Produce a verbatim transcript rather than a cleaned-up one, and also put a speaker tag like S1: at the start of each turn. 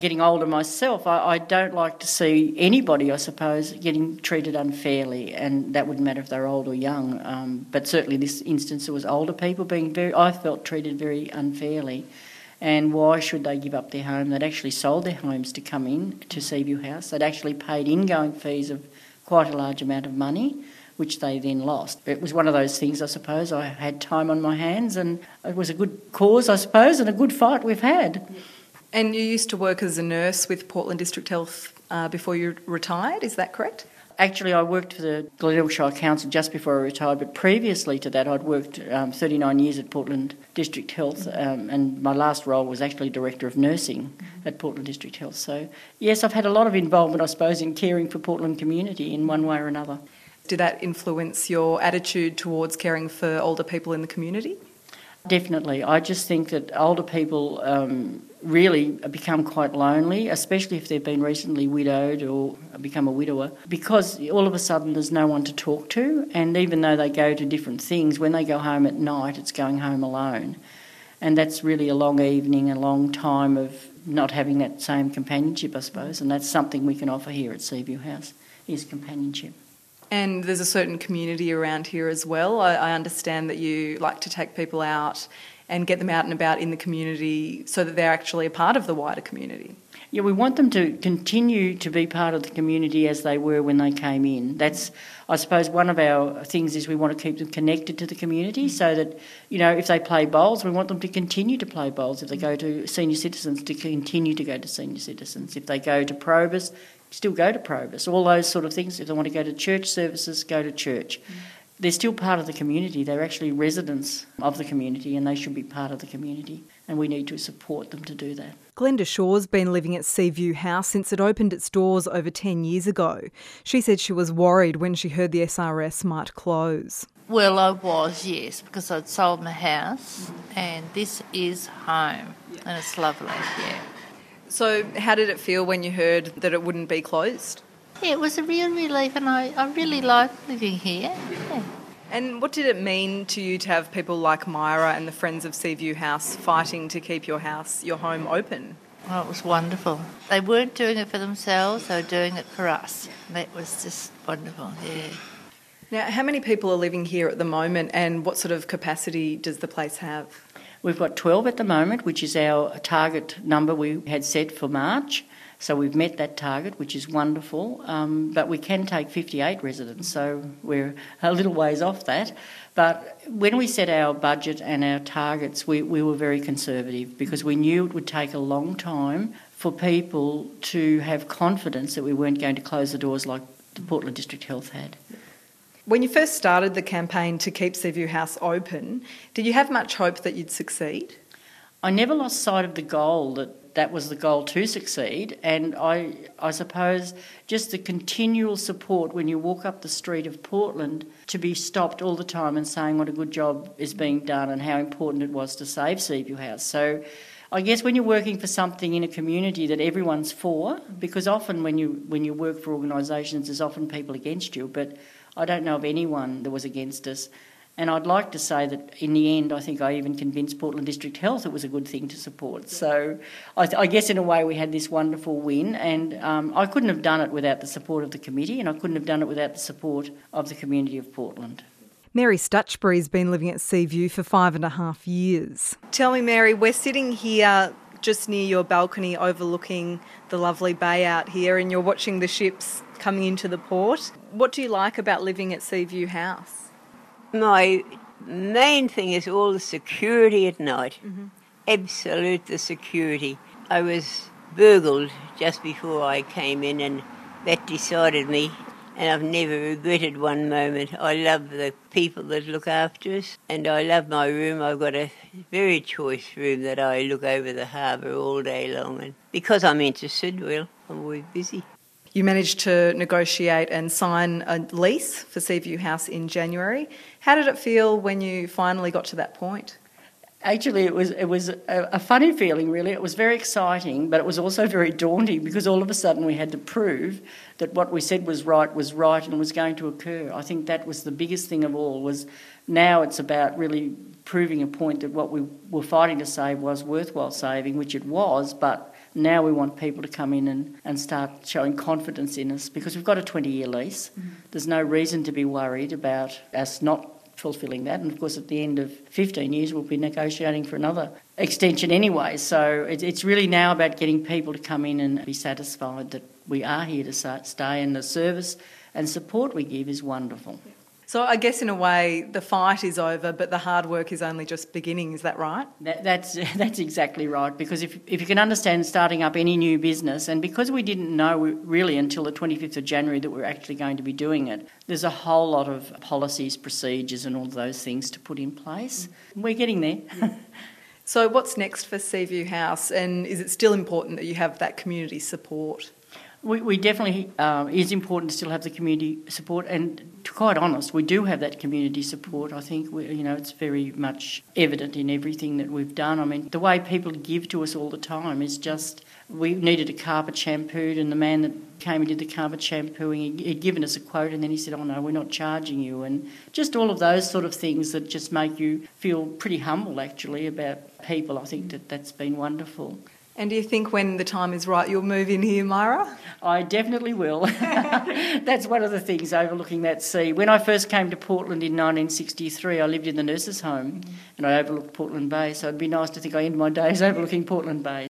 S1: Getting older myself, I, I don't like to see anybody, I suppose, getting treated unfairly, and that wouldn't matter if they're old or young. Um, but certainly this instance, it was older people being very, I felt, treated very unfairly. And why should they give up their home? They'd actually sold their homes to come in to Seaview House. They'd actually paid ingoing fees of quite a large amount of money, which they then lost. It was one of those things, I suppose. I had time on my hands, and it was a good cause, I suppose, and a good fight we've had.
S2: And you used to work as a nurse with Portland District Health uh, before you retired, is that correct?
S1: Actually, I worked for the Glenelg Shire Council just before I retired, but previously to that I'd worked um, thirty-nine years at Portland District Health, um, and my last role was actually Director of Nursing at Portland District Health. So, yes, I've had a lot of involvement, I suppose, in caring for Portland community in one way or another.
S2: Did that influence your attitude towards caring for older people in the community?
S1: Definitely. I just think that older people um, really become quite lonely, especially if they've been recently widowed or become a widower, because all of a sudden there's no one to talk to, and even though they go to different things, when they go home at night it's going home alone. And that's really a long evening, a long time of not having that same companionship, I suppose, and that's something we can offer here at Seaview House, is companionship.
S2: And there's a certain community around here as well. I, I understand that you like to take people out and get them out and about in the community so that they're actually a part of the wider community.
S1: Yeah, we want them to continue to be part of the community as they were when they came in. That's, I suppose, one of our things is we want to keep them connected to the community so that, you know, if they play bowls, we want them to continue to play bowls. If they go to senior citizens, to continue to go to senior citizens. If they go to Probus, still go to Probus. All those sort of things. If they want to go to church services, go to church. Mm. They're still part of the community. They're actually residents of the community, and they should be part of the community, and we need to support them to do that.
S2: Glenda Shaw's been living at Seaview House since it opened its doors over ten years ago. She said she was worried when she heard the S R S might close.
S3: Well, I was, yes, because I'd sold my house, and this is home, yeah. And it's lovely, yeah.
S2: So how did it feel when you heard that it wouldn't be closed?
S3: Yeah, it was a real relief, and I, I really like living here. Yeah.
S2: And what did it mean to you to have people like Myra and the Friends of Seaview House fighting to keep your house, your home open?
S3: Well, it was wonderful. They weren't doing it for themselves, they were doing it for us. That was just wonderful, yeah.
S2: Now, how many people are living here at the moment, and what sort of capacity does the place have?
S1: We've got twelve at the moment, which is our target number we had set for March. So we've met that target, which is wonderful. Um, but we can take fifty-eight residents, so we're a little ways off that. But when we set our budget and our targets, we, we were very conservative because we knew it would take a long time for people to have confidence that we weren't going to close the doors like the Portland District Health had.
S2: When you first started the campaign to keep Seaview House open, did you have much hope that you'd succeed?
S1: I never lost sight of the goal that that was the goal to succeed, and I I suppose just the continual support when you walk up the street of Portland to be stopped all the time and saying what a good job is being done and how important it was to save Seaview House. So I guess when you're working for something in a community that everyone's for, because often when you when you work for organisations there's often people against you, but I don't know of anyone that was against us. And I'd like to say that in the end, I think I even convinced Portland District Health it was a good thing to support. So I, th- I guess in a way we had this wonderful win, and um, I couldn't have done it without the support of the committee, and I couldn't have done it without the support of the community of Portland.
S2: Mary Stutchbury's been living at Seaview for five and a half years. Tell me, Mary, we're sitting here just near your balcony overlooking the lovely bay out here, and you're watching the ships coming into the port. What do you like about living at Seaview House?
S4: My main thing is all the security at night. Mm-hmm. Absolute the security. I was burgled just before I came in, and that decided me, and I've never regretted one moment. I love the people that look after us, and I love my room. I've got a very choice room that I look over the harbour all day long, and because I'm interested, well, I'm always busy.
S2: You managed to negotiate and sign a lease for Seaview House in January. How did it feel when you finally got to that point?
S1: Actually, it was it was a, a funny feeling, really. It was very exciting, but it was also very daunting because all of a sudden we had to prove that what we said was right was right and was going to occur. I think that was the biggest thing of all, was now it's about really proving a point that what we were fighting to save was worthwhile saving, which it was, but Now we want people to come in and, and start showing confidence in us because we've got a twenty-year lease. Mm. There's no reason to be worried about us not fulfilling that. And, of course, at the end of fifteen years, we'll be negotiating for another extension anyway. So it, it's really now about getting people to come in and be satisfied that we are here to stay, and the service and support we give is wonderful.
S2: So I guess in a way the fight is over, but the hard work is only just beginning. Is that right?
S1: That, that's that's exactly right, because if if you can understand starting up any new business, and because we didn't know really until the twenty-fifth of January that we we're actually going to be doing it, there's a whole lot of policies, procedures and all those things to put in place. We're getting there.
S2: Yeah. So what's next for Seaview House, and is it still important that you have that community support?
S1: We, we definitely, uh, it is important to still have the community support, and to be quite honest, we do have that community support. I think, we, you know, it's very much evident in everything that we've done. I mean, the way people give to us all the time is just, we needed a carpet shampooed, and the man that came and did the carpet shampooing, he'd given us a quote, and then he said, oh no, we're not charging you, and just all of those sort of things that just make you feel pretty humble actually about people. I think that that's been wonderful.
S2: And do you think when the time is right you'll move in here, Myra?
S1: I definitely will. That's one of the things overlooking that sea. When I first came to Portland in nineteen sixty-three, I lived in the nurses' home, mm-hmm. and I overlooked Portland Bay, so it'd be nice to think I end my days overlooking Portland Bay.